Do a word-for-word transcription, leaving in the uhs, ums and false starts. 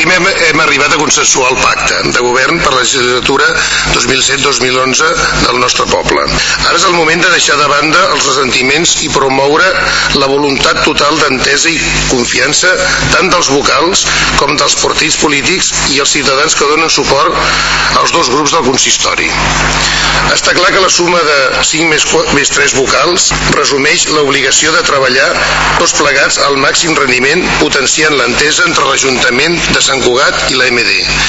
Ahir hem, hem arribat a consensuar el pacte de govern per la legislatura dos mil set dos mil onze del nostre poble. Ara és el moment de deixar de banda els ressentiments i promoure la voluntat total d'entesa i confiança tant dels vocals com dels partits polítics i els ciutadans que donen suport als dos grups del consistori. Està clar que la suma de cinc més tres vocals resumeix l'obligació de treballar tots plegats al màxim rendiment, potenciant l'entesa entre l'Ajuntament de Sant Cugat i la M D